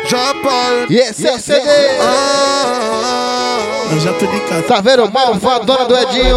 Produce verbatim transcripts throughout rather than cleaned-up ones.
Japa. E esse é o C D. Eu já tô de casa. Tá vendo? Malvadona do Edinho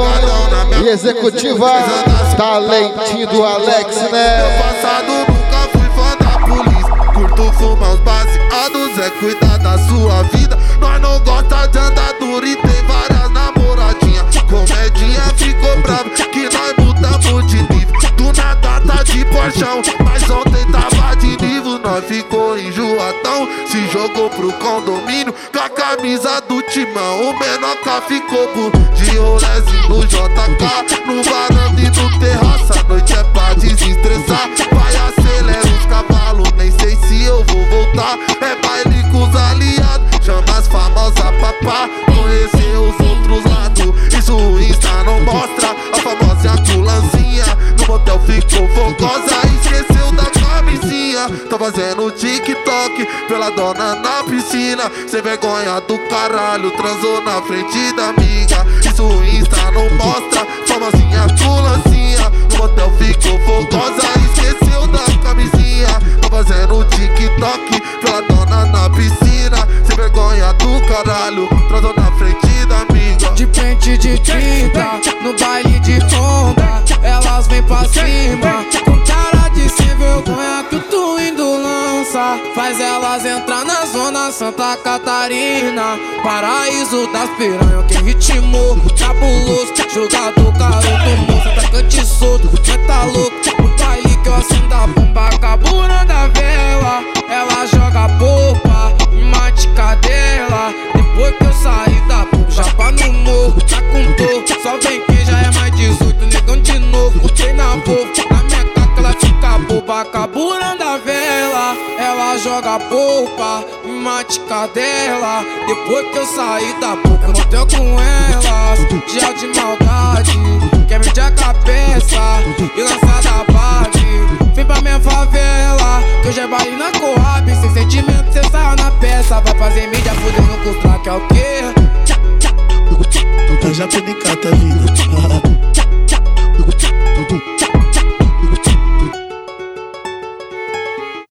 e executiva talentinho do Alex, né? Meu passado nunca fui fã da polícia. Curto fumar os baseados, é cuidar da sua vida. Nós não gosta de andar duro e tem várias namoradinhas. Comedinha ficou brava que nós mudamos de nível. Do nada tá de porchão, mas ontem tava de nível. Nós ficou enjoadão, se jogou pro condomínio com a camisa do timão. O Menoca ficou por de rolezinho no J K, no varanda e no terraço. A noite é pra desestressar, vai acelera os cavalos. Nem sei se eu vou voltar, é baile com os aliados. Chama as famosas papá, conhecer os outros lados. Isso o Insta não mostra, a famosa culancinha no motel ficou fogosa, esqueceu da camisinha. Tá fazendo TikTok pela dona na piscina, sem vergonha do caralho, transou na frente da amiga. Isso o Insta não mostra, famosinha culancinha no motel ficou fogosa, esqueceu da camisinha. Tá fazendo TikTok pela dona na piscina, sem vergonha do caralho, transou na frente da amiga. De pente de trinta, no baile de Honda, elas vêm pra cima, com cara de sem vergonha que o Twindo lança. Faz elas entrar na zona Santa Catarina, paraíso das piranhas, quem ritmou, cabuloso, jogador garoto, moço, atacante solto, cê tá louco, no baile que eu acendo a bomba, caburando a vela, ela joga polpa, mate cadela, depois que eu saí da bomba, japa no morro, tá com dor, só vem quem já é mais dezoito, negão de novo, botei na boca, na minha caca ela fica boba, caburando a vela, ela joga polpa, mate cadela, depois que eu saí da boca, eu motel com elas, dia de maldade, quer me a cabeça e lançar da base, vem pra minha favela, que hoje é baile na Coab, sem sentimento cê saiu na peça, vai fazer mídia fudendo com os track, é o quê? Eu já tô de cata, vi.